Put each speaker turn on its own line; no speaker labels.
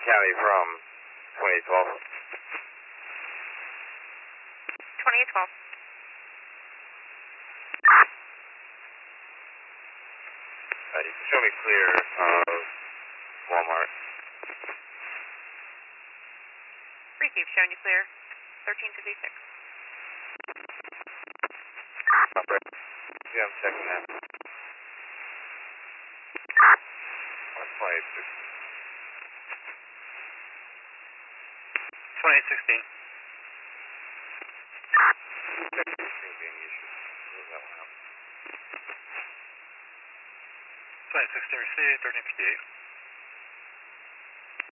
Cali from 2812.
2812.
You can show me clear of Walmart.
Received, showing you clear. 1356.
Yeah, I'm checking that. 2816.
2816.
16 being issued. Move that one out.
2816 received, 1358.